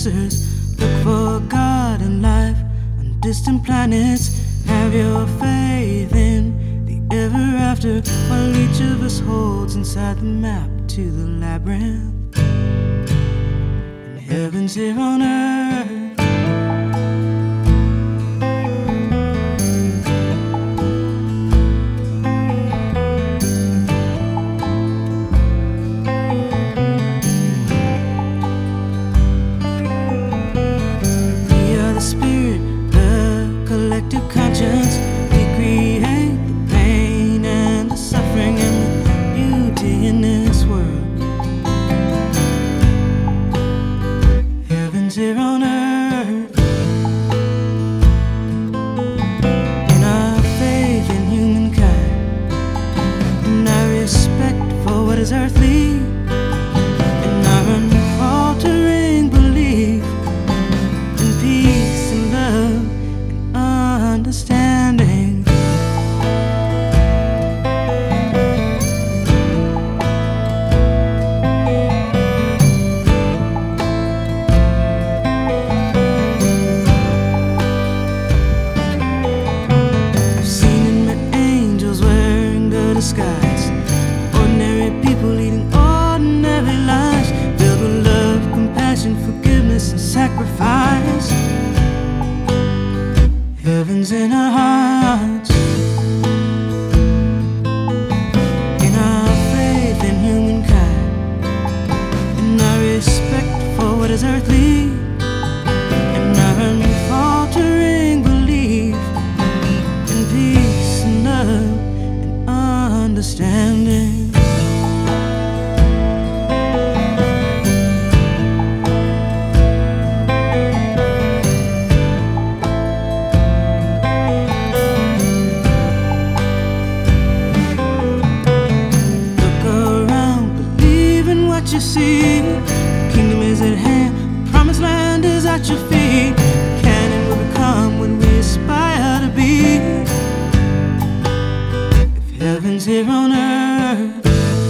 answers. Look for God and life on distant planets. Have your faith in the ever after, while each of us holds inside the map to the labyrinth. And heaven's here on earth. Conscience, we create the pain and the suffering and the beauty in this world. Heaven's here on earth. In our faith in humankind, in our respect for what is earthly, in our unfaltering belief in peace and love, understanding. I've seen and met angels wearing the disguise, ordinary people leading ordinary lives, filled with love, compassion, forgiveness, and sacrifice. Heaven's in our hearts, in our faith in humankind, in our respect for what is earthly, in our unfaltering belief in peace and love and understanding. You see, the kingdom is at hand, the promised land is at your feet. Can and will become what we aspire to be. If heaven's here on earth,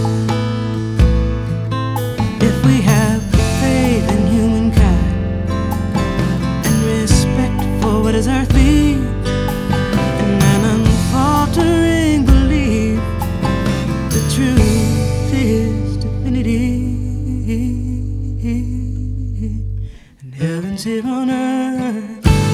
if we have faith in humankind and respect for what is earthly, and an unfaltering belief, the truth is divinity. And heaven's here on earth.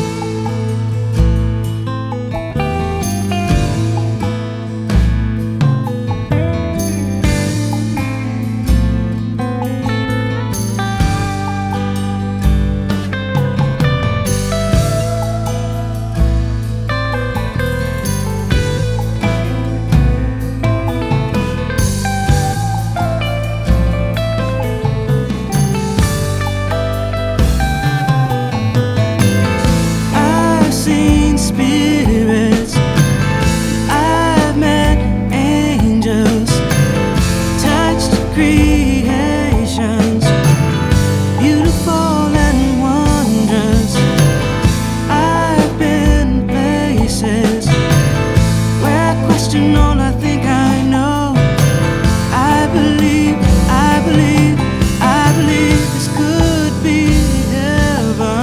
Spirits, I've met angels, touched creations, beautiful and wondrous. I've been places where I question all I think I know. I believe this could be heaven.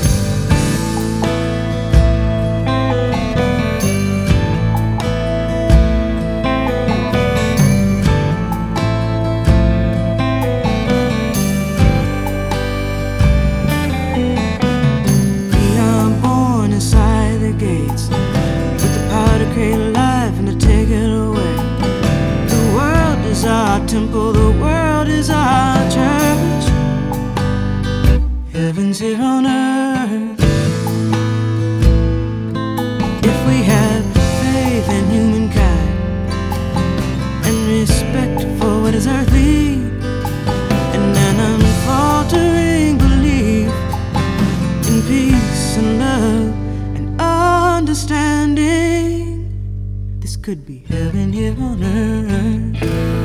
Our temple, the world is our church. Heaven's here on earth. If we have faith in humankind and respect for what is earthly, and an unfaltering belief in peace and love and understanding, this could be heaven here on earth.